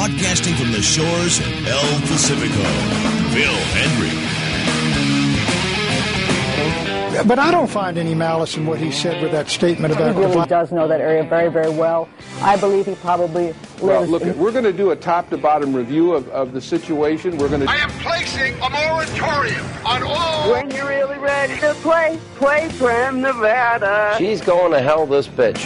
broadcasting from the shores of El Pacifico, Phil Hendrie. But I don't find any malice in what he said with that statement about... He really does know that area very, very well. I believe he probably lives... Well, look, we're going to do a top-to-bottom review of the situation. We're going to... I am placing a moratorium on all... When you're really ready to play from Nevada. She's going to hell, this bitch.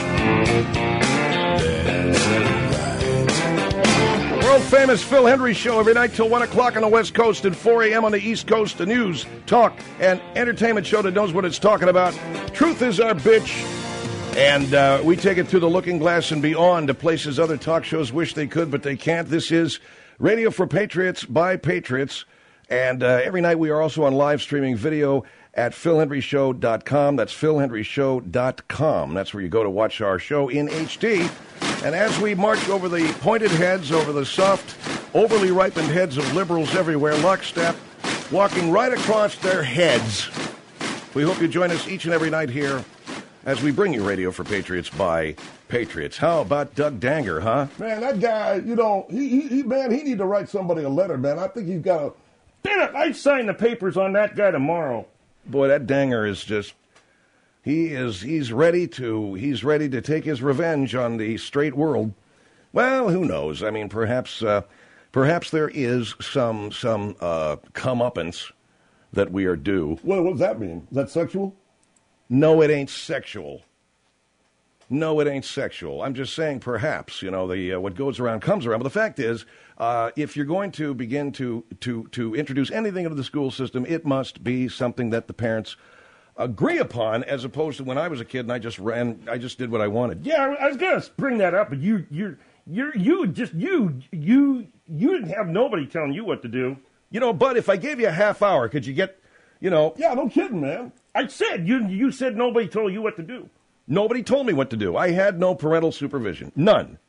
World-famous Phil Hendrie Show every night till 1 o'clock on the West Coast and 4 a.m. on the East Coast. A news, talk, and entertainment show that knows what it's talking about. Truth is our bitch. And we take it through the looking glass and beyond to places other talk shows wish they could, but they can't. This is Radio for Patriots by Patriots. And every night we are also on live streaming video at philhendryshow.com. That's philhendryshow.com. That's where you go to watch our show in HD. And as we march over the pointed heads, over the soft, overly ripened heads of liberals everywhere, lockstep, walking right across their heads, we hope you join us each and every night here as we bring you Radio for Patriots by Patriots. How about Doug Danger, huh? Man, that guy, you know, he need to write somebody a letter, man. I think he's got to... Damn it, I'd sign the papers on that guy tomorrow. Boy, that Danger is just... He's ready to take his revenge on the straight world. Well, who knows? I mean, perhaps there is some comeuppance that we are due. What does that mean? Is that sexual? No, it ain't sexual. No, it ain't sexual. I'm just saying perhaps, you know, the what goes around comes around. But the fact is, if you're going to begin to introduce anything into the school system, it must be something that the parents agree upon, as opposed to when I was a kid and I just did what I wanted. Yeah, I was gonna bring that up, but you didn't have nobody telling you what to do. You know, Bud, if I gave you a half hour, could you get, you know? Yeah, no kidding, man. I said you said nobody told you what to do. Nobody told me what to do. I had no parental supervision, none.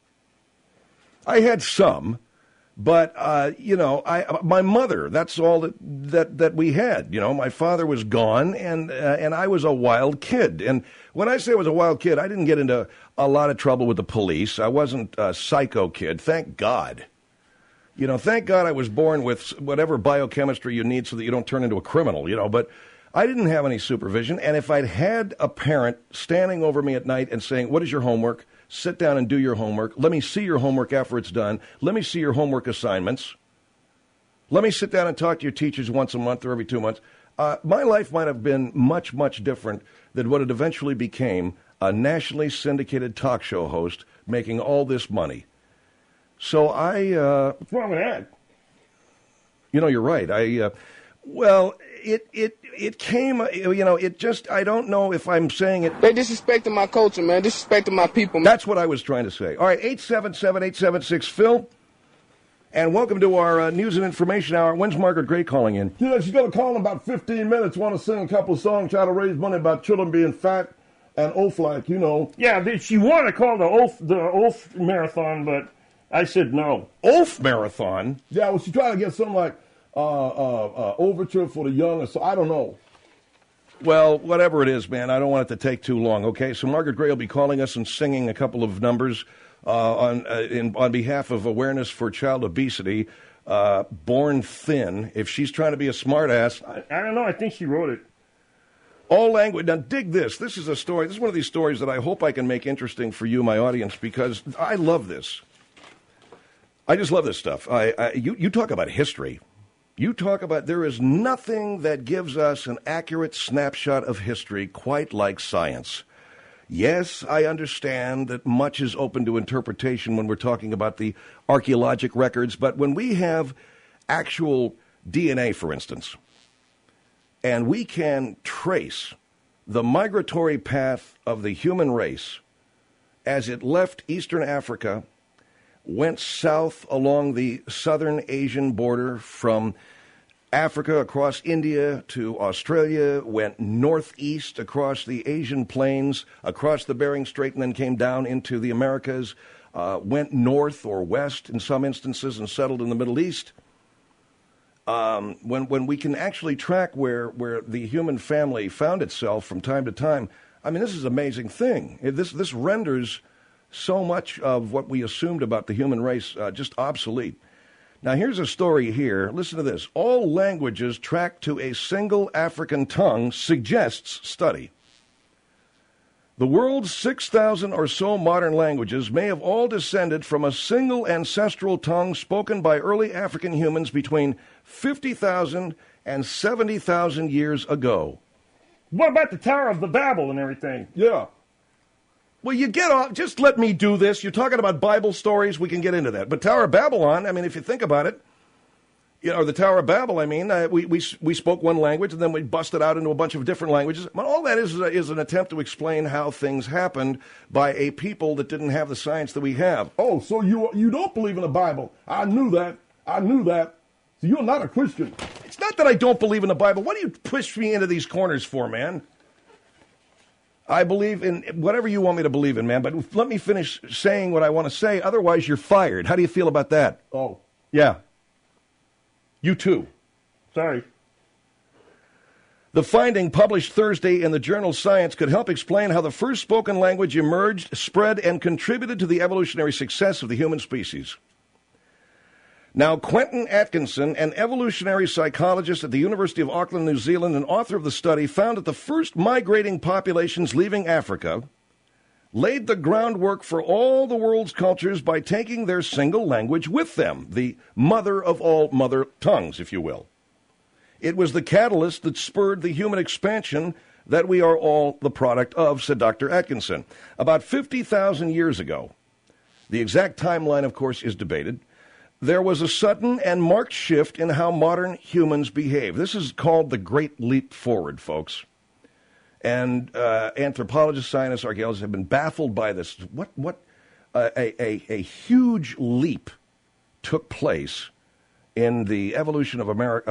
I had some. But, you know, my mother, that's all that we had. You know, my father was gone, and I was a wild kid. And when I say I was a wild kid, I didn't get into a lot of trouble with the police. I wasn't a psycho kid, thank God. You know, thank God I was born with whatever biochemistry you need so that you don't turn into a criminal, you know. But I didn't have any supervision, and if I'd had a parent standing over me at night and saying, what is your homework? Sit down and do your homework. Let me see your homework after it's done. Let me see your homework assignments. Let me sit down and talk to your teachers once a month or every 2 months. My life might have been much, much different than what it eventually became, a nationally syndicated talk show host making all this money. So what's wrong with that? You know, you're right. Well, it came, you know, it just, I don't know if I'm saying it. They disrespecting my culture, man. Disrespecting my people. That's what I was trying to say. All right, 877-876-PHIL. And welcome to our News and Information Hour. When's Margaret Gray calling in? You know, she's going to call in about 15 minutes, want to sing a couple of songs, try to raise money about children being fat and oaf-like, you know. Yeah, she wanted to call the oaf marathon, but I said no. Oaf marathon? Yeah, well, she's trying to get something like overture for the young, so I don't know. Well, whatever it is, man, I don't want it to take too long, okay? So Margaret Gray will be calling us and singing a couple of numbers on behalf of Awareness for Child Obesity, Born Thin. If she's trying to be a smartass. I don't know, I think she wrote it. All language. Now, dig this. This is a story. This is one of these stories that I hope I can make interesting for you, my audience, because I love this. I just love this stuff. You talk about history. You talk about there is nothing that gives us an accurate snapshot of history quite like science. Yes, I understand that much is open to interpretation when we're talking about the archaeologic records, but when we have actual DNA, for instance, and we can trace the migratory path of the human race as it left Eastern Africa, went south along the southern Asian border from Africa across India to Australia, went northeast across the Asian plains, across the Bering Strait, and then came down into the Americas, went north or west in some instances and settled in the Middle East. When we can actually track where the human family found itself from time to time, I mean, this is an amazing thing. This renders so much of what we assumed about the human race just obsolete. Now, here's a story here. Listen to this. All languages tracked to a single African tongue, suggests study. The world's 6,000 or so modern languages may have all descended from a single ancestral tongue spoken by early African humans between 50,000 and 70,000 years ago. What about the Tower of the Babel and everything? Yeah. Well, you get off. Just let me do this. You're talking about Bible stories. We can get into that. But Tower of Babylon, I mean, if you think about it, or the Tower of Babel, I mean, we spoke one language and then we busted out into a bunch of different languages. But all that is an attempt to explain how things happened by a people that didn't have the science that we have. Oh, so you don't believe in the Bible? I knew that. So you're not a Christian. It's not that I don't believe in the Bible. What do you push me into these corners for, man? I believe in whatever you want me to believe in, man. But let me finish saying what I want to say. Otherwise, you're fired. How do you feel about that? Oh. Yeah. You too. Sorry. The finding published Thursday in the journal Science could help explain how the first spoken language emerged, spread, and contributed to the evolutionary success of the human species. Now, Quentin Atkinson, an evolutionary psychologist at the University of Auckland, New Zealand, and author of the study, found that the first migrating populations leaving Africa laid the groundwork for all the world's cultures by taking their single language with them, the mother of all mother tongues, if you will. It was the catalyst that spurred the human expansion that we are all the product of, said Dr. Atkinson. About 50,000 years ago, the exact timeline, of course, is debated, there was a sudden and marked shift in how modern humans behave. This is called the Great Leap Forward, folks. And anthropologists, scientists, archaeologists have been baffled by this. A huge leap took place in the evolution of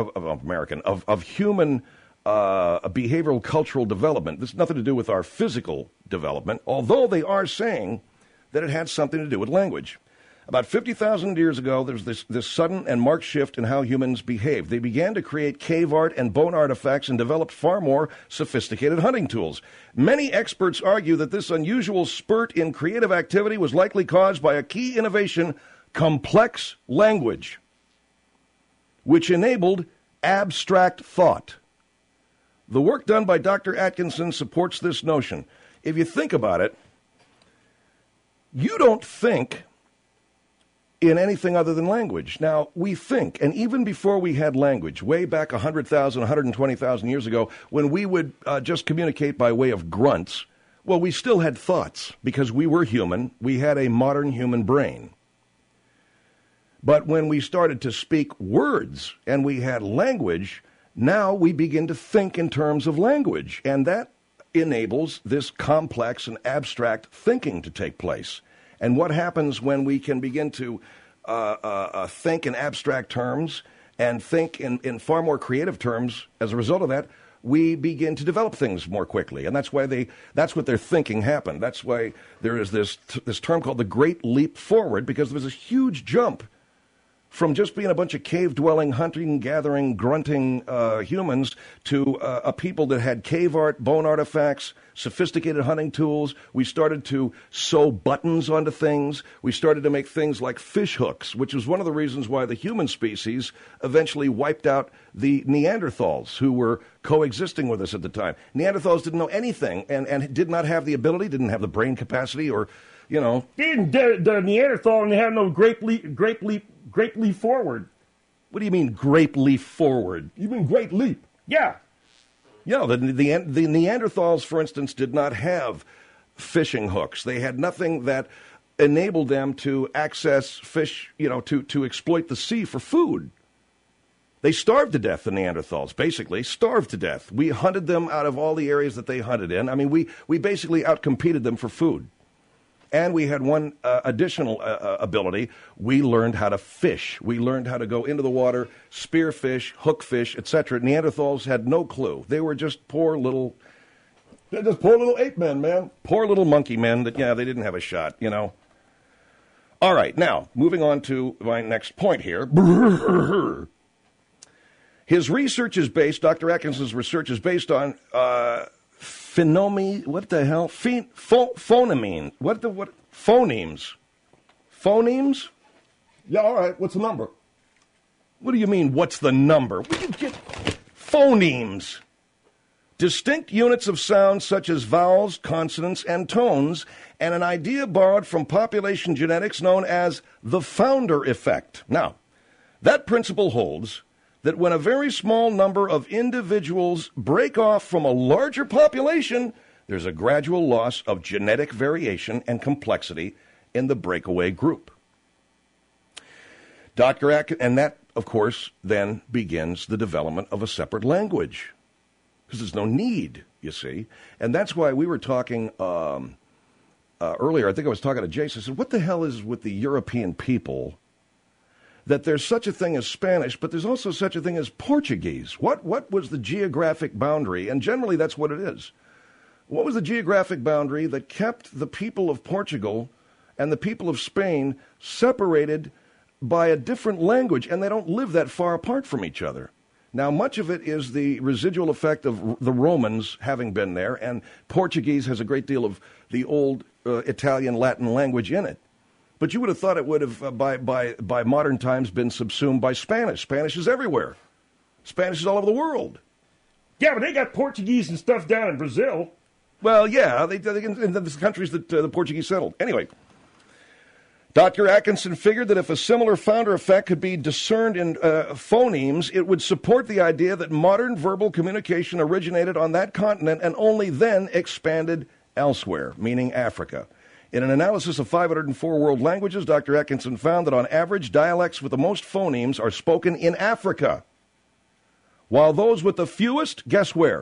human behavioral cultural development. This has nothing to do with our physical development, although they are saying that it had something to do with language. About 50,000 years ago, there was this sudden and marked shift in how humans behaved. They began to create cave art and bone artifacts and developed far more sophisticated hunting tools. Many experts argue that this unusual spurt in creative activity was likely caused by a key innovation, complex language, which enabled abstract thought. The work done by Dr. Atkinson supports this notion. If you think about it, you don't think in anything other than language. Now, we think, and even before we had language, way back 100,000, 120,000 years ago, when we would just communicate by way of grunts, well, we still had thoughts because we were human. We had a modern human brain. But when we started to speak words and we had language, now we begin to think in terms of language, and that enables this complex and abstract thinking to take place. And what happens when we can begin to think in abstract terms and think in far more creative terms? As a result of that, we begin to develop things more quickly. And that's why that's what their thinking happened. That's why there is this term called the Great Leap Forward, because there was a huge jump from just being a bunch of cave-dwelling, hunting, gathering, grunting humans to a people that had cave art, bone artifacts, sophisticated hunting tools. We started to sew buttons onto things. We started to make things like fish hooks, which was one of the reasons why the human species eventually wiped out the Neanderthals, who were coexisting with us at the time. Neanderthals didn't know anything and did not have the ability, didn't have the brain capacity, or, you know. The Neanderthal and they had no grape leaf forward. What do you mean, grape leaf forward? You mean great leap? Yeah. Yeah, the Neanderthals, for instance, did not have fishing hooks. They had nothing that enabled them to access fish, to exploit the sea for food. They starved to death, the Neanderthals, basically, starved to death. We hunted them out of all the areas that they hunted in. I mean, we basically outcompeted them for food. And we had one additional ability. We learned how to fish. We learned how to go into the water, spear fish, hook fish, etc. Neanderthals had no clue. They were just poor little... They're just poor little ape men, man. Poor little monkey men that, they didn't have a shot, All right, now, moving on to my next point here. His research is based, Dr. Atkinson's research is based on... Phonemine. What the hell? Phonemine. What? Phonemes. Phonemes? Yeah, all right. What's the number? What do you mean, what's the number? Phonemes. Distinct units of sound such as vowels, consonants, and tones, and an idea borrowed from population genetics known as the founder effect. Now, that principle holds that when a very small number of individuals break off from a larger population, there's a gradual loss of genetic variation and complexity in the breakaway group. And that, of course, then begins the development of a separate language. Because there's no need, you see. And that's why we were talking earlier, I think I was talking to Jason, I said, what the hell is with the European people that there's such a thing as Spanish, but there's also such a thing as Portuguese? What was the geographic boundary? And generally that's what it is. What was the geographic boundary that kept the people of Portugal and the people of Spain separated by a different language, and they don't live that far apart from each other? Now, much of it is the residual effect of the Romans having been there, and Portuguese has a great deal of the old Italian, Latin language in it. But you would have thought it would have, by modern times, been subsumed by Spanish. Spanish is everywhere. Spanish is all over the world. Yeah, but they got Portuguese and stuff down in Brazil. Well, yeah, in the countries that the Portuguese settled. Anyway, Dr. Atkinson figured that if a similar founder effect could be discerned in phonemes, it would support the idea that modern verbal communication originated on that continent and only then expanded elsewhere, meaning Africa. In an analysis of 504 world languages, Dr. Atkinson found that on average, dialects with the most phonemes are spoken in Africa, while those with the fewest, guess where?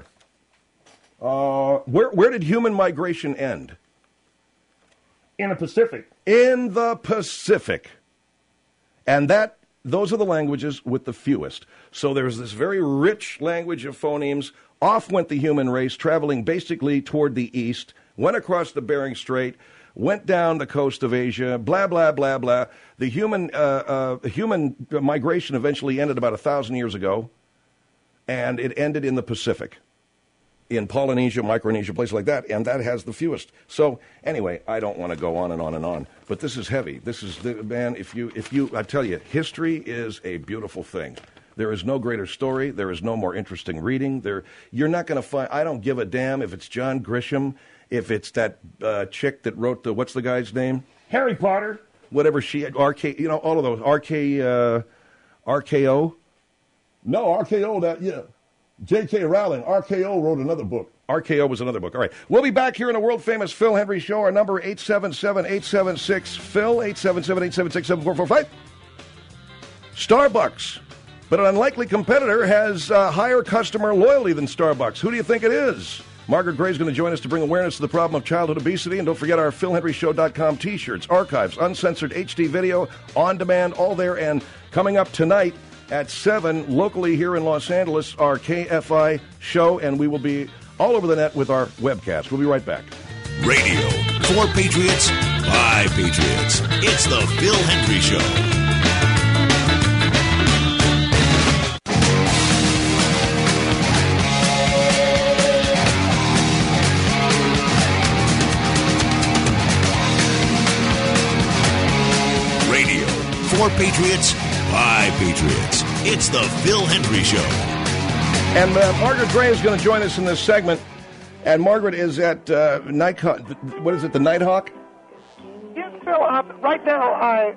Where did human migration end? In the Pacific. In the Pacific. And those are the languages with the fewest. So there's this very rich language of phonemes. Off went the human race, traveling basically toward the east, went across the Bering Strait, went down the coast of Asia, blah, blah, blah, blah. The human migration eventually ended about 1,000 years ago, and it ended in the Pacific. In Polynesia, Micronesia, places like that, and that has the fewest. So anyway, I don't want to go on and on and on, but this is heavy. This is man. If you, I tell you, history is a beautiful thing. There is no greater story. There is no more interesting reading. You're not going to find. I don't give a damn if it's John Grisham, if it's that chick that wrote what's the guy's name? Harry Potter. Whatever all of those RKO. No, RKO. That yeah. J.K. Rowling, RKO wrote another book. RKO was another book. All right. We'll be back here in the world-famous Phil Hendrie Show. Our number, 877-876-PHIL, 877-876-7445. Starbucks. But an unlikely competitor has higher customer loyalty than Starbucks. Who do you think it is? Margaret Gray is going to join us to bring awareness to the problem of childhood obesity. And don't forget our PhilHenryShow.com T-shirts, archives, uncensored HD video, on demand, all there. And coming up tonight, at 7, locally here in Los Angeles, our KFI show, and we will be all over the net with our webcast. We'll be right back. Radio for Patriots, by Patriots. It's the Phil Hendrie Show. Radio for Patriots, by Patriots. It's the Phil Hendrie Show. And Margaret Gray is going to join us in this segment. And Margaret is at Nighthawk. What is it, the Nighthawk? Yes, Phil. Right now,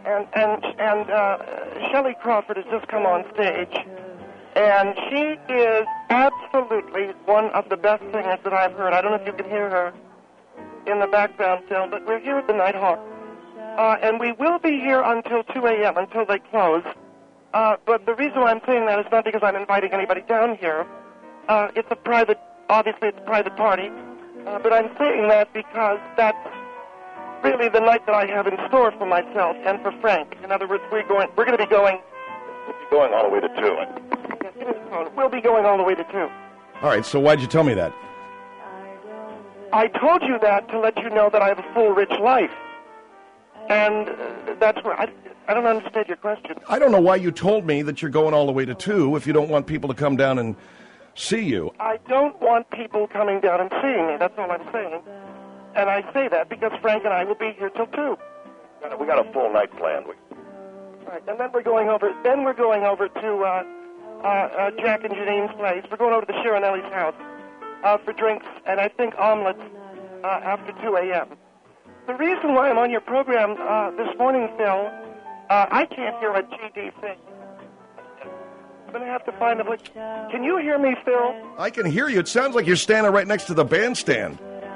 Shelley Crawford has just come on stage, and she is absolutely one of the best singers that I've heard. I don't know if you can hear her in the background, Phil, but we're here at the Nighthawk. And we will be here until 2 a.m., until they close. But the reason why I'm saying that is not because I'm inviting anybody down here. It's a private party. But I'm saying that because that's really the night that I have in store for myself and for Frank. In other words, we're going to be going all the way to 2. Yes, it is close. We'll be going all the way to 2. All right, so why'd you tell me that? I told you that to let you know that I have a full, rich life. And that's where I don't understand your question. I don't know why you told me that you're going all the way to 2 if you don't want people to come down and see you. I don't want people coming down and seeing me. That's all I'm saying. And I say that because Frank and I will be here till 2. We got a full night planned. Right, and then we're going over. Then we're going over to Jack and Janine's place. We're going over to the Chiarinelli's house for drinks and I think omelets after 2 a.m. The reason why I'm on your program this morning, Phil, I can't hear a GD thing. I'm going to have to find a... Can you hear me, Phil? I can hear you. It sounds like you're standing right next to the bandstand.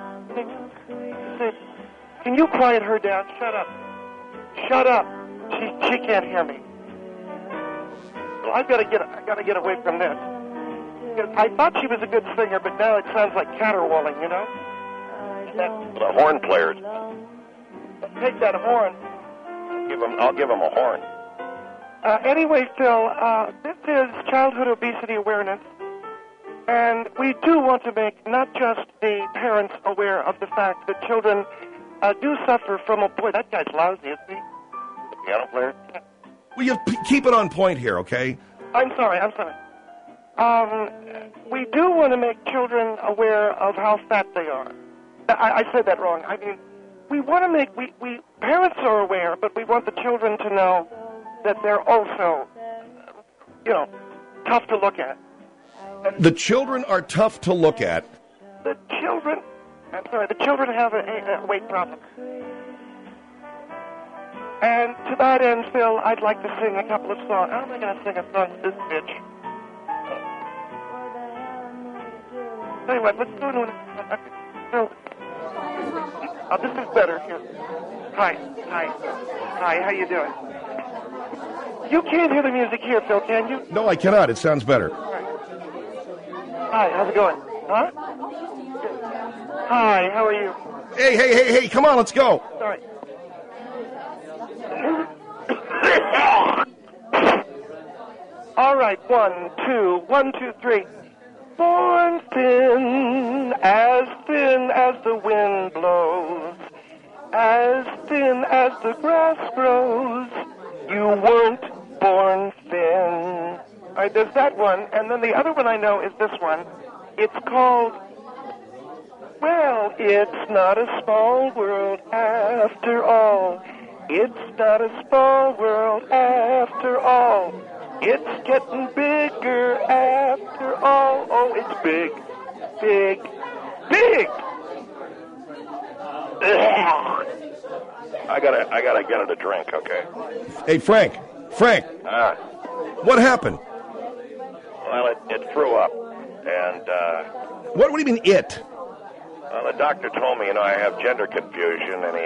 Can you quiet her down? Shut up. Shut up. She can't hear me. Well, I've got to get away from this. I thought she was a good singer, but now it sounds like caterwauling, you know? The horn players. Take that horn. I'll give him a horn. Anyway, Phil, this is Childhood Obesity Awareness, and we do want to make not just the parents aware of the fact that children do suffer from a... Boy, that guy's lousy, isn't he? The piano player? Will you keep it on point here, okay? I'm sorry. We do want to make children aware of how fat they are. I said that wrong. I mean, we want to make... We parents are aware, but we want the children to know that they're also, tough to look at. The children are tough to look at. The children have a weight problem. And to that end, Phil, I'd like to sing a couple of songs. How am I going to sing a song to this bitch? Tell you what, let's do it. Oh, this is better. Here. Hi, how you doing? You can't hear the music here, Phil, can you? No, I cannot. It sounds better. Right. Hi, how's it going? Huh? Hi, how are you? Hey, come on, let's go. Sorry. All right, 1, 2, 3. Born thin as the wind blows, as thin as the grass grows. You weren't born thin. All right, there's that one. And then the other one I know is this one. It's called, well, it's not a small world after all. It's not a small world after all. It's getting bigger after all. Oh, it's big, big, big. I gotta get it a drink, okay? Hey, Frank. What happened? Well, it threw up, and What do you mean it? Well, the doctor told me, I have gender confusion, and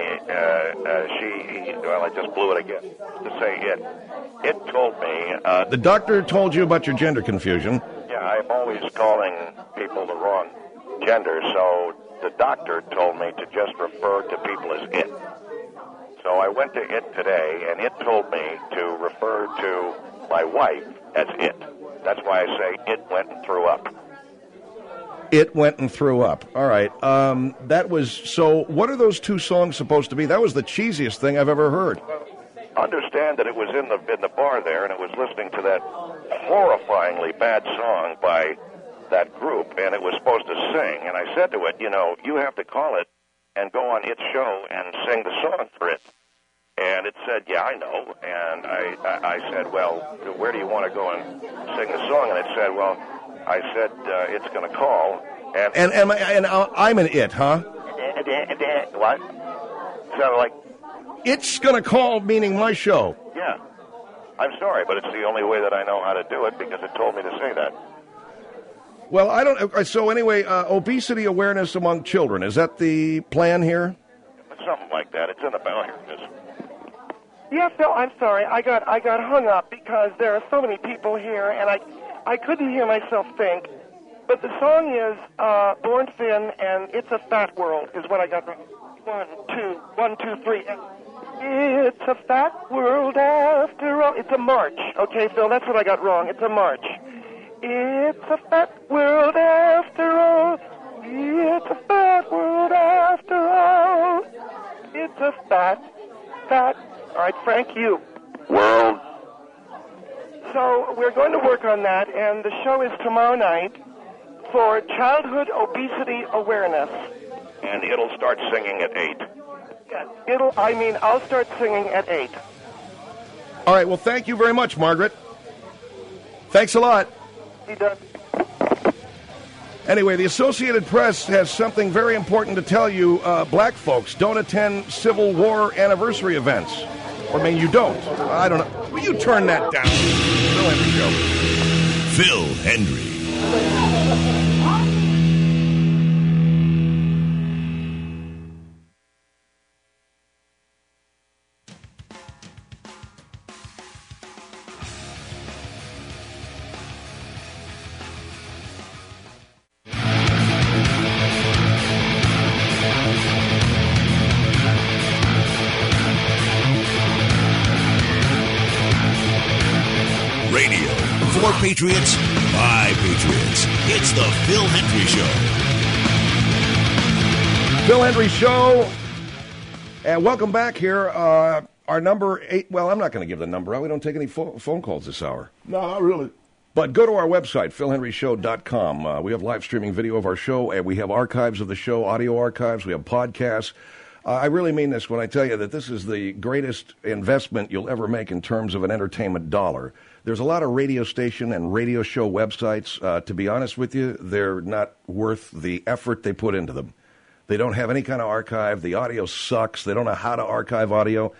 I just blew it again to say it. It told me... the doctor told you about your gender confusion? Yeah, I'm always calling people the wrong gender, so the doctor told me to just refer to people as it. So I went to it today, and it told me to refer to my wife as it. That's why I say it went and threw up. It went and threw up. All right. That was... So what are those two songs supposed to be? That was the cheesiest thing I've ever heard. Understand that it was in the bar there, and it was listening to that horrifyingly bad song by that group, and it was supposed to sing. And I said to it, you have to call it and go on its show and sing the song for it. And it said, yeah, I know. And I said, well, where do you want to go and sing the song? And it said, well, I said, it's going to call. And I'm an it, huh? What? Sounded like... It's going to call, meaning my show. Yeah. I'm sorry, but it's the only way that I know how to do it because it told me to say that. Well, I don't... So anyway, obesity awareness among children. Is that the plan here? Something like that. It's in the bell here. Yeah, Phil, I'm sorry. I got hung up because there are so many people here, and I couldn't hear myself think. But the song is Born Thin, and It's a Fat World is what I got wrong. 1, 2, 3. It's a fat world after all. It's a march. Okay, Phil, that's what I got wrong. It's a march. It's a fat world after all. It's a fat world after all. It's a fat. All right, Frank, you. World. So we're going to work on that, and the show is tomorrow night for Childhood Obesity Awareness. and it'll start singing at 8. I'll start singing at 8. All right, well, thank you very much, Margaret. Thanks a lot. He does. Anyway, the Associated Press has something very important to tell you. Black folks, don't attend Civil War anniversary events. Or, I mean, you don't. I don't know. Will you turn that down? Phil Hendry Show. Phil Hendry. Radio for Patriots by Patriots. It's the Phil Hendry Show. Phil Hendry Show. And welcome back here. Our number 8, well, I'm not going to give the number out. We don't take any phone calls this hour. No, not really. But go to our website, philhenryshow.com. We have live streaming video of our show, and we have archives of the show, audio archives. We have podcasts. I really mean this when I tell you that this is the greatest investment you'll ever make in terms of an entertainment dollar. There's a lot of radio station and radio show websites. To be honest with you, they're not worth the effort they put into them. They don't have any kind of archive. The audio sucks. They don't know how to archive audio.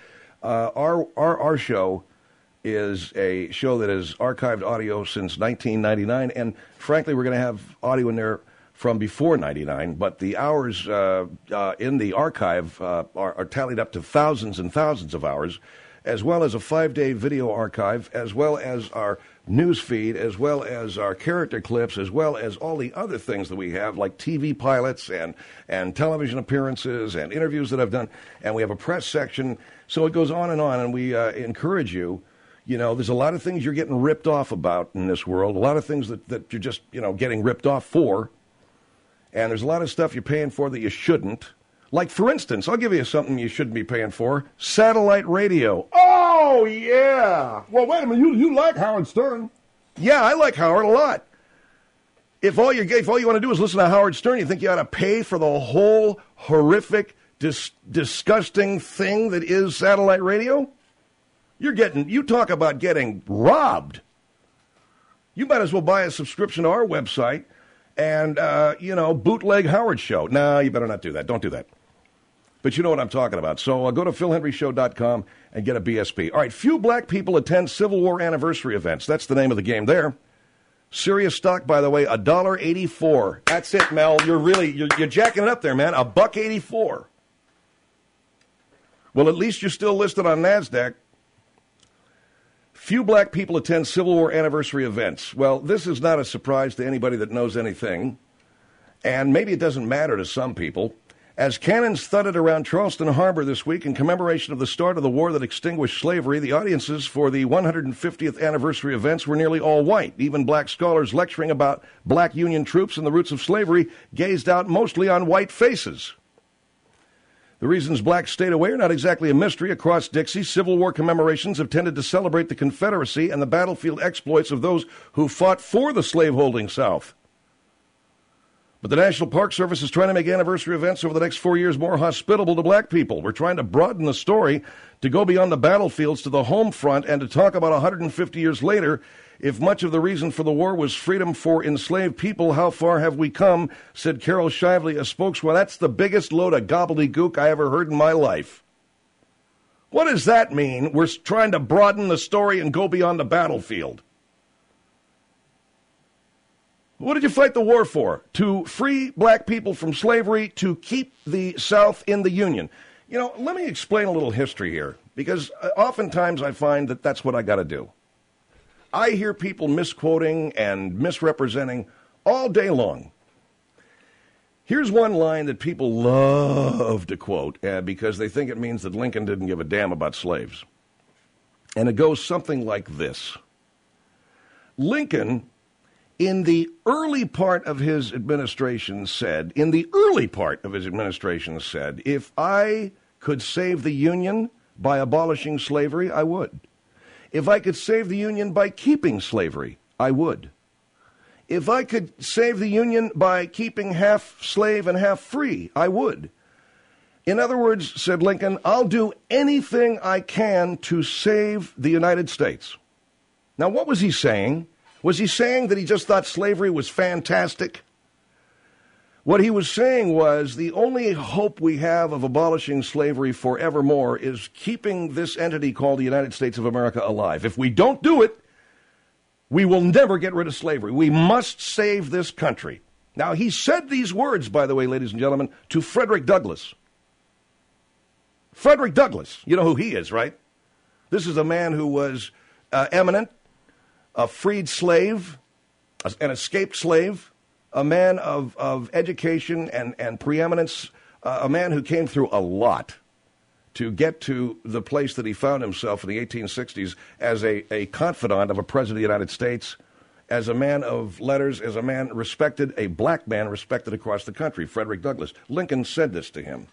Our show is a show that has archived audio since 1999, and frankly, we're going to have audio in there from before 99, but the hours in the archive are tallied up to thousands and thousands of hours, as well as a 5-day video archive, as well as our news feed, as well as our character clips, as well as all the other things that we have, like TV pilots and television appearances and interviews that I've done, and we have a press section. So it goes on, and we encourage you. You know, there's a lot of things you're getting ripped off about in this world, a lot of things that you're just, getting ripped off for. And there's a lot of stuff you're paying for that you shouldn't. Like, for instance, I'll give you something you shouldn't be paying for. Satellite radio. Oh, yeah. Well, wait a minute. You like Howard Stern. Yeah, I like Howard a lot. If all you want to do is listen to Howard Stern, you think you ought to pay for the whole horrific, disgusting thing that is satellite radio? You talk about getting robbed. You might as well buy a subscription to our website and, bootleg Howard Show. No, you better not do that. Don't do that. But you know what I'm talking about. So go to philhenryshow.com and get a BSP. All right, few black people attend Civil War anniversary events. That's the name of the game there. Sirius stock, by the way, $1.84. That's it, Mel. You're jacking it up there, man. $1.84. Well, at least you're still listed on NASDAQ. Few black people attend Civil War anniversary events. Well, this is not a surprise to anybody that knows anything. And maybe it doesn't matter to some people. As cannons thudded around Charleston Harbor this week in commemoration of the start of the war that extinguished slavery, the audiences for the 150th anniversary events were nearly all white. Even black scholars lecturing about black Union troops and the roots of slavery gazed out mostly on white faces. The reasons blacks stayed away are not exactly a mystery. Across Dixie, Civil War commemorations have tended to celebrate the Confederacy and the battlefield exploits of those who fought for the slaveholding South. But the National Park Service is trying to make anniversary events over the next 4 years more hospitable to black people. We're trying to broaden the story to go beyond the battlefields to the home front and to talk about 150 years later. If much of the reason for the war was freedom for enslaved people, how far have we come, said Carol Shively, a spokeswoman. That's the biggest load of gobbledygook I ever heard in my life. What does that mean? We're trying to broaden the story and go beyond the battlefield. What did you fight the war for? To free black people from slavery, to keep the South in the Union. Let me explain a little history here, because oftentimes I find that that's what I got to do. I hear people misquoting and misrepresenting all day long. Here's one line that people love to quote because they think it means that Lincoln didn't give a damn about slaves. And it goes something like this. Lincoln, in the early part of his administration said, if I could save the Union by abolishing slavery, I would. If I could save the Union by keeping slavery, I would. If I could save the Union by keeping half slave and half free, I would. In other words, said Lincoln, I'll do anything I can to save the United States. Now, what was he saying? Was he saying that he just thought slavery was fantastic? What he was saying was the only hope we have of abolishing slavery forevermore is keeping this entity called the United States of America alive. If we don't do it, we will never get rid of slavery. We must save this country. Now, he said these words, by the way, ladies and gentlemen, to Frederick Douglass. Frederick Douglass, you know who he is, right? This is a man who was eminent, a freed slave, an escaped slave, a man of education and preeminence, a man who came through a lot to get to the place that he found himself in the 1860s as a confidant of a president of the United States, as a man of letters, as a man respected, a black man respected across the country, Frederick Douglass. Lincoln said this to him.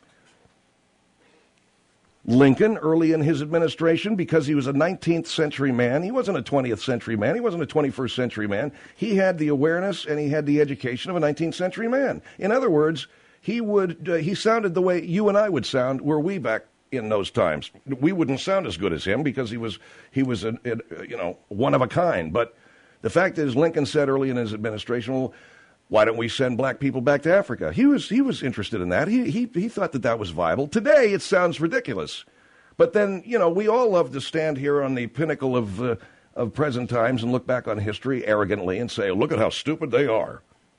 Lincoln, early in his administration, because he was a 19th century man, he wasn't a 20th century man, he wasn't a 21st century man, he had the awareness and he had the education of a 19th century man. In other words, he sounded the way you and I would sound were we back in those times. We wouldn't sound as good as him because he was one of a kind. But the fact is, Lincoln said early in his administration, well, why don't we send black people back to Africa? He was interested in that. He thought that was viable. Today, it sounds ridiculous. But then, we all love to stand here on the pinnacle of present times and look back on history arrogantly and say, look at how stupid they are.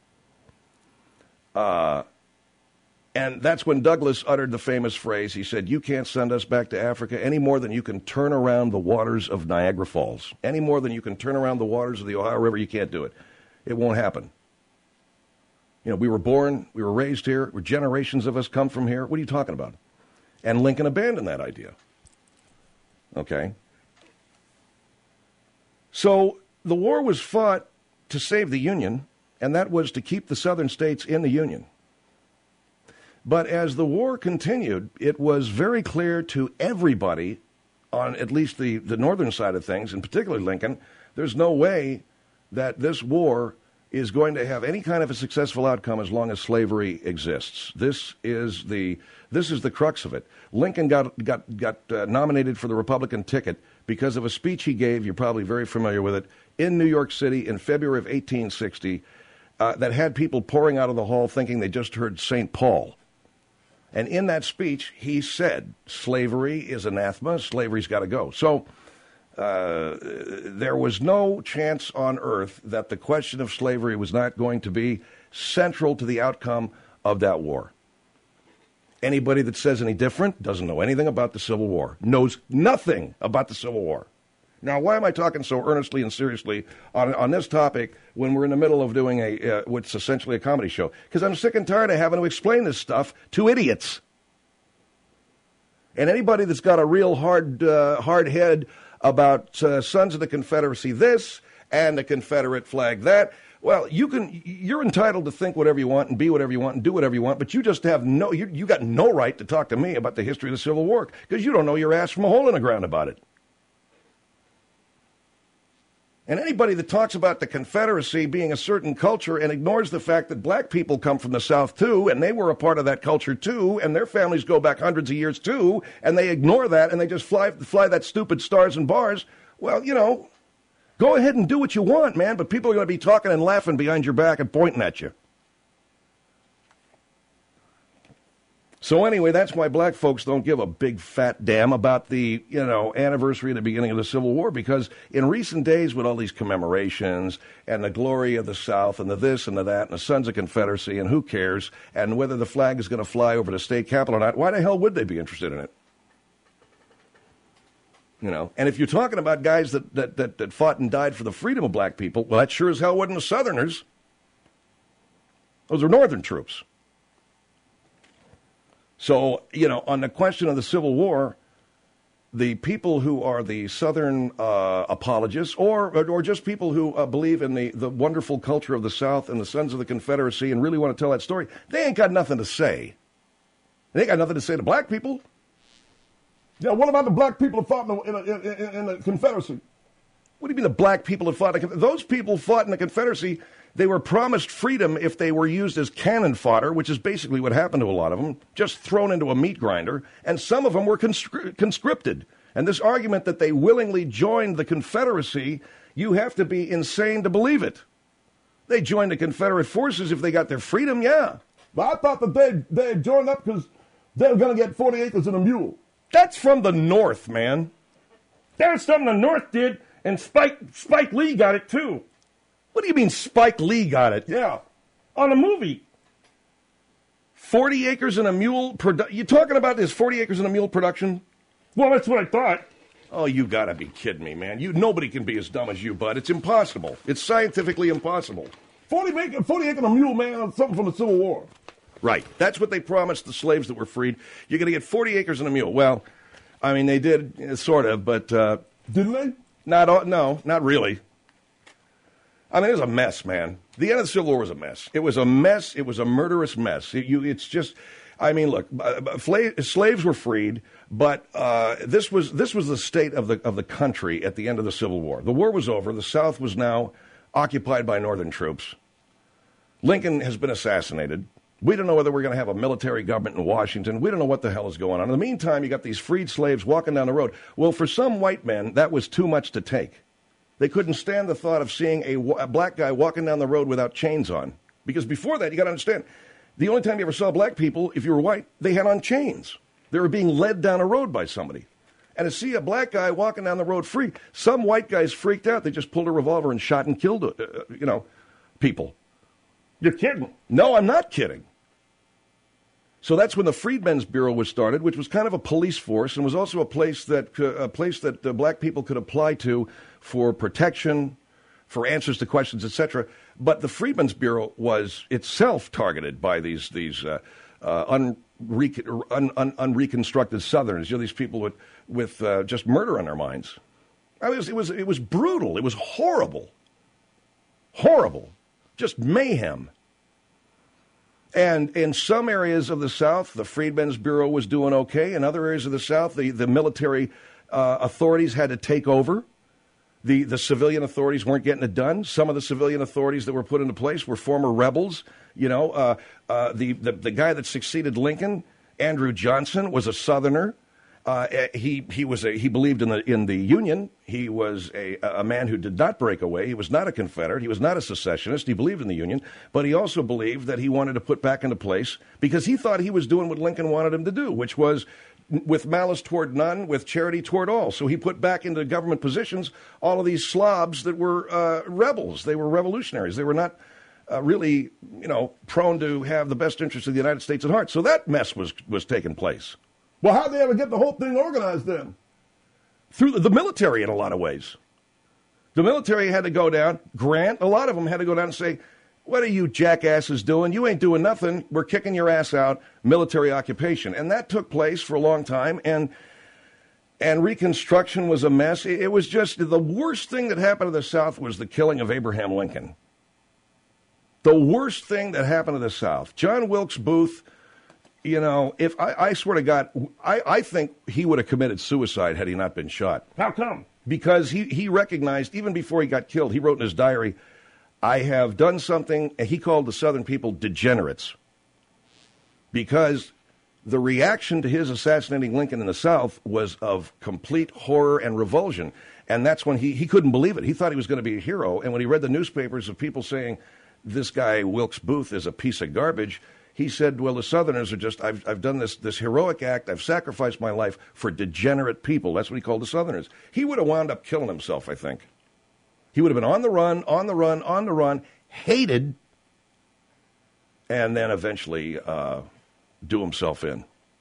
And that's when Douglass uttered the famous phrase. He said, you can't send us back to Africa any more than you can turn around the waters of Niagara Falls. Any more than you can turn around the waters of the Ohio River, you can't do it. It won't happen. We were born, we were raised here, generations of us come from here. What are you talking about? And Lincoln abandoned that idea. Okay? So the war was fought to save the Union, and that was to keep the southern states in the Union. But as the war continued, it was very clear to everybody on at least the northern side of things, and particularly Lincoln, there's no way that this war is going to have any kind of a successful outcome as long as slavery exists. This is the crux of it. Lincoln got nominated for the Republican ticket because of a speech he gave, you're probably very familiar with it, in New York City in February of 1860 that had people pouring out of the hall thinking they just heard St. Paul. And in that speech, he said, slavery is anathema, slavery's got to go. So there was no chance on earth that the question of slavery was not going to be central to the outcome of that war. Anybody that says any different doesn't know anything about the Civil War, knows nothing about the Civil War. Now, why am I talking so earnestly and seriously on this topic when we're in the middle of doing what's essentially a comedy show? Because I'm sick and tired of having to explain this stuff to idiots. And anybody that's got a real hard head about Sons of the Confederacy this and the Confederate flag that, well, you're entitled to think whatever you want and be whatever you want and do whatever you want, but you just have you got no right to talk to me about the history of the Civil War because you don't know your ass from a hole in the ground about it. And anybody that talks about the Confederacy being a certain culture and ignores the fact that black people come from the South too, and they were a part of that culture too, and their families go back hundreds of years too, and they ignore that and they just fly that stupid stars and bars, well, go ahead and do what you want, man, but people are going to be talking and laughing behind your back and pointing at you. So anyway, that's why black folks don't give a big fat damn about the, anniversary of the beginning of the Civil War, because in recent days with all these commemorations and the glory of the South and the this and the that and the Sons of Confederacy and who cares and whether the flag is going to fly over the state capitol or not, why the hell would they be interested in it? And if you're talking about guys that fought and died for the freedom of black people, well, that sure as hell wasn't the Southerners. Those are Northern troops. So, on the question of the Civil War, the people who are the Southern apologists or just people who believe in the wonderful culture of the South and the Sons of the Confederacy and really want to tell that story, they ain't got nothing to say. They ain't got nothing to say to black people. Yeah, what about the black people who fought in the Confederacy? What do you mean the black people that fought? Those people fought in the Confederacy. They were promised freedom if they were used as cannon fodder, which is basically what happened to a lot of them, just thrown into a meat grinder. And some of them were conscripted. And this argument that they willingly joined the Confederacy, you have to be insane to believe it. They joined the Confederate forces if they got their freedom, yeah. But I thought that they joined up because they were going to get 40 acres and a mule. That's from the North, man. There's something the North did, and Spike Lee got it too. What do you mean Spike Lee got it? Yeah, on a movie. 40 acres and a mule. You talking about this 40 acres and a mule production? Well, that's what I thought. Oh, you got to be kidding me, man. Nobody can be as dumb as you, bud. It's impossible. It's scientifically impossible. 40 acres and a mule, man, something from the Civil War. Right. That's what they promised the slaves that were freed. You're going to get 40 acres and a mule. Well, I mean, they did, sort of, but... Didn't they? No, not really. I mean, it was a mess, man. The end of the Civil War was a mess. It was a mess. It was a murderous mess. It's just... I mean, look, slaves were freed, but this was the state of the country at the end of the Civil War. The war was over. The South was now occupied by Northern troops. Lincoln has been assassinated. We don't know whether we're going to have a military government in Washington. We don't know what the hell is going on. In the meantime, you got these freed slaves walking down the road. Well, for some white men, that was too much to take. They couldn't stand the thought of seeing a black guy walking down the road without chains on. Because before that, you got to understand, the only time you ever saw black people, if you were white, they had on chains. They were being led down a road by somebody. And to see a black guy walking down the road free, some white guys freaked out. They just pulled a revolver and shot and killed, people. You're kidding. No, I'm not kidding. So that's when the Freedmen's Bureau was started, which was kind of a police force and was also a place that black people could apply to for protection, for answers to questions, etc. But the Freedmen's Bureau was itself targeted by these unreconstructed Southerners. These people with just murder on their minds. It was brutal. It was horrible, just mayhem. And in some areas of the South, the Freedmen's Bureau was doing okay. In other areas of the South, the military authorities had to take over. The civilian authorities weren't getting it done. Some of the civilian authorities that were put into place were former rebels. The guy that succeeded Lincoln, Andrew Johnson, was a Southerner. He believed in the Union. He was a man who did not break away. He was not a Confederate. He was not a secessionist. He believed in the Union, but he also believed that he wanted to put back into place because he thought he was doing what Lincoln wanted him to do, which was with malice toward none, with charity toward all. So he put back into government positions all of these slobs that were rebels. They were revolutionaries. They were not really, prone to have the best interests of the United States at heart. So that mess was taking place. Well, how'd they ever get the whole thing organized then? Through the military in a lot of ways. The military had to go down. Grant, a lot of them had to go down and say, what are you jackasses doing? You ain't doing nothing. We're kicking your ass out. Military occupation. And that took place for a long time. And Reconstruction was a mess. It was just the worst thing that happened to the South was the killing of Abraham Lincoln. The worst thing that happened to the South. John Wilkes Booth, if I swear to God, I think he would have committed suicide had he not been shot. How come? Because he recognized, even before he got killed, he wrote in his diary, I have done something, he called the Southern people degenerates. Because the reaction to his assassinating Lincoln in the South was of complete horror and revulsion. And that's when he couldn't believe it. He thought he was going to be a hero. And when he read the newspapers of people saying, this guy Wilkes Booth is a piece of garbage, he said, well, the Southerners are just, I've done this heroic act. I've sacrificed my life for degenerate people. That's what he called the Southerners. He would have wound up killing himself, I think. He would have been on the run, hated, and then eventually do himself in.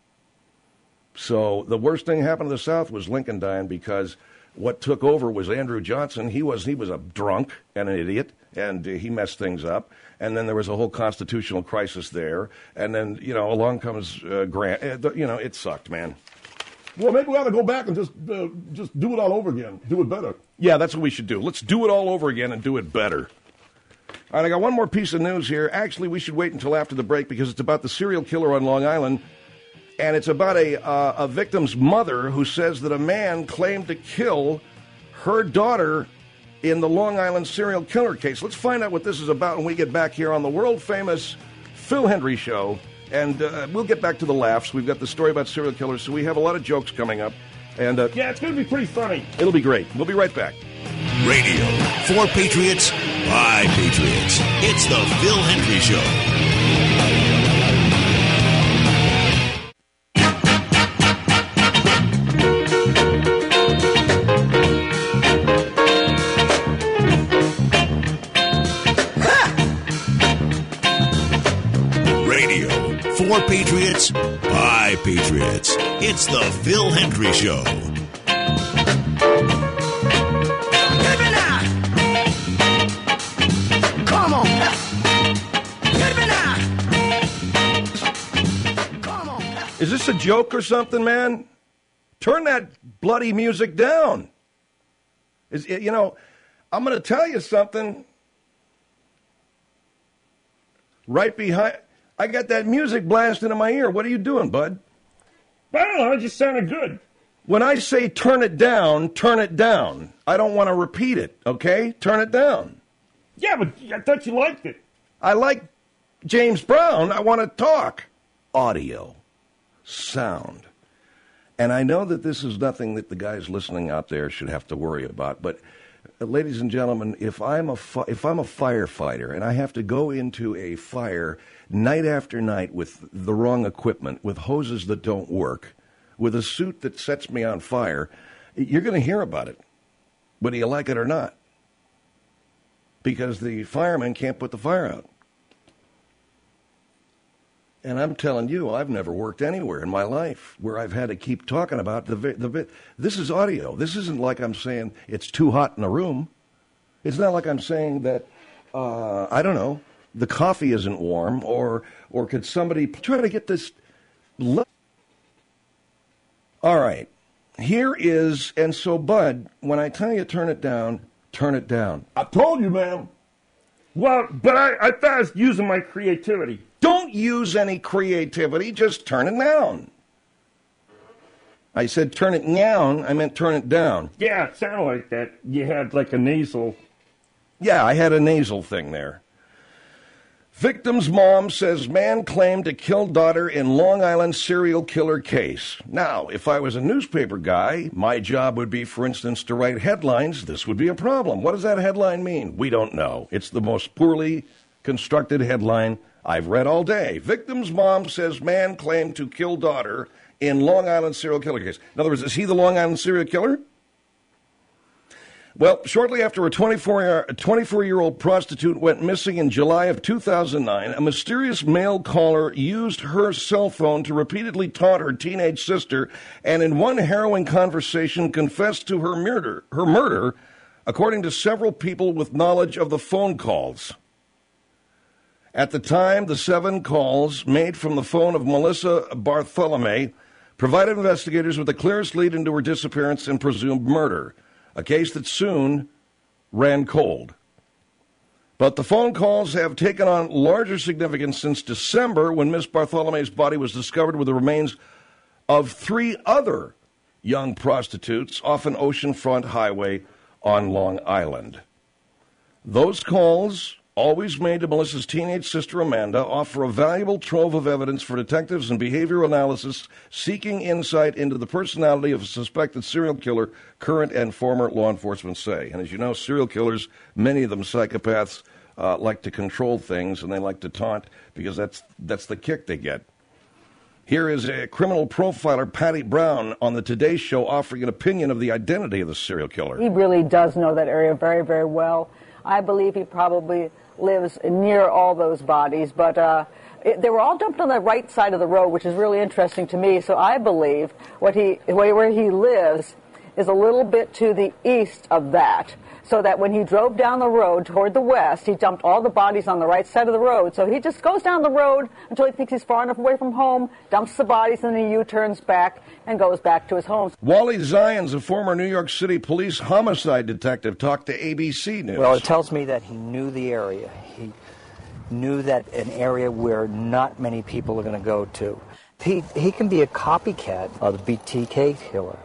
So the worst thing happened to the South was Lincoln dying because what took over was Andrew Johnson. He was a drunk and an idiot, and he messed things up. And then there was a whole constitutional crisis there. And then, along comes Grant. It sucked, man. Well, maybe we ought to go back and just do it all over again. Do it better. Yeah, that's what we should do. Let's do it all over again and do it better. All right, I got one more piece of news here. Actually, we should wait until after the break because it's about the serial killer on Long Island. And it's about a victim's mother who says that a man claimed to kill her daughter in the Long Island serial killer case. Let's find out what this is about when we get back here on the world-famous Phil Hendrie Show. And we'll get back to the laughs. We've got the story about serial killers, so we have a lot of jokes coming up. And yeah, it's going to be pretty funny. It'll be great. We'll be right back. Radio for Patriots by Patriots. It's the Phil Hendrie Show. For Patriots, by Patriots. It's the Phil Hendrie Show. Get me now. Come on. Get me now. Come on. Is this a joke or something, man? Turn that bloody music down. You know, I'm going to tell you something. Right behind... I got that music blasting in my ear. What are you doing, bud? I don't know. It just sounded good. When I say turn it down, turn it down. I don't want to repeat it, okay? Turn it down. Yeah, but I thought you liked it. I like James Brown. I want to talk. Audio. Sound. And I know that this is nothing that the guys listening out there should have to worry about, but... ladies and gentlemen, if I'm a firefighter and I have to go into a fire night after night with the wrong equipment, with hoses that don't work, with a suit that sets me on fire, you're going to hear about it, whether you like it or not, because the firemen can't put the fire out. And I'm telling you, I've never worked anywhere in my life where I've had to keep talking about this is audio. This isn't like I'm saying it's too hot in the room. It's not like I'm saying that, I don't know, the coffee isn't warm or could somebody try to get this. All right. Here is, and so, Bud, when I tell you turn it down, turn it down. I told you, ma'am. Well, but I thought I was using my creativity. Don't use any creativity. Just turn it down. I said turn it down. I meant turn it down. Yeah, it sounded like that. You had like a nasal. Yeah, I had a nasal thing there. Victim's mom says man claimed to kill daughter in Long Island serial killer case. Now, if I was a newspaper guy, my job would be, for instance, to write headlines. This would be a problem. What does that headline mean? We don't know. It's the most poorly constructed headline I've read all day. Victim's mom says man claimed to kill daughter in Long Island serial killer case. In other words, is he the Long Island serial killer? Well, shortly after a 24-year-old prostitute went missing in July of 2009, a mysterious male caller used her cell phone to repeatedly taunt her teenage sister and in one harrowing conversation confessed to her murder, according to several people with knowledge of the phone calls. At the time, the 7 calls made from the phone of Melissa Bartholome provided investigators with the clearest lead into her disappearance and presumed murder, a case that soon ran cold. But the phone calls have taken on larger significance since December when Miss Bartholome's body was discovered with the remains of 3 other young prostitutes off an oceanfront highway on Long Island. Those calls, always made to Melissa's teenage sister Amanda, offer a valuable trove of evidence for detectives and behavioral analysis seeking insight into the personality of a suspected serial killer, current and former law enforcement say. And as you know, serial killers, many of them psychopaths, like to control things and they like to taunt because that's the kick they get. Here is a criminal profiler, Patty Brown, on the Today Show offering an opinion of the identity of the serial killer. He really does know that area very, very well. I believe he probably lives near all those bodies, but they were all dumped on the right side of the road, which is really interesting to me. So I believe where he lives is a little bit to the east of that, so that when he drove down the road toward the west, he dumped all the bodies on the right side of the road. So he just goes down the road until he thinks he's far enough away from home, dumps the bodies, and then he U-turns back and goes back to his home. Wally Zions, a former New York City police homicide detective, talked to ABC News. Well, it tells me that he knew the area. He knew that an area where not many people are going to go to. He can be a copycat of the BTK killer.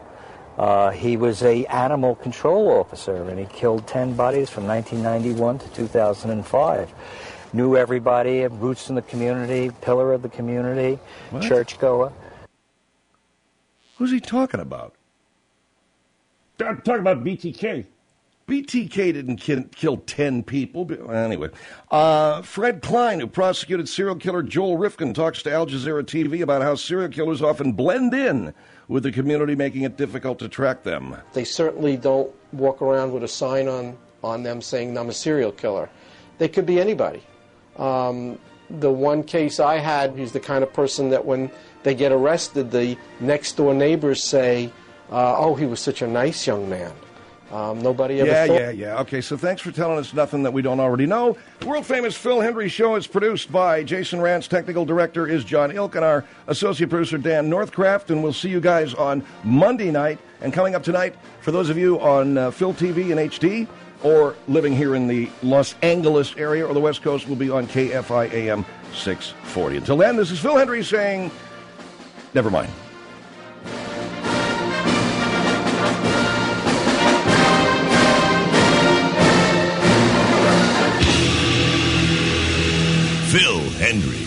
He was a animal control officer, and he killed 10 bodies from 1991 to 2005. Knew everybody, roots in the community, pillar of the community, What? churchgoer. Who's he talking about? I'm talking about BTK. BTK didn't kill 10 people. Anyway, Fred Klein, who prosecuted serial killer Joel Rifkin, talks to Al Jazeera TV about how serial killers often blend in with the community, making it difficult to track them. They certainly don't walk around with a sign on them saying, I'm a serial killer. They could be anybody. The one case I had, he's the kind of person that when they get arrested, the next-door neighbors say, oh, he was such a nice young man. Nobody ever thought... Yeah. Okay, so thanks for telling us nothing that we don't already know. The world-famous Phil Hendry Show is produced by Jason Rance. Technical director is John Ilk, and our associate producer, Dan Northcraft. And we'll see you guys on Monday night. And coming up tonight, for those of you on Phil TV and HD, or living here in the Los Angeles area or the West Coast, will be on KFI AM 640. Until then, this is Phil Hendry saying, never mind. Phil Hendry.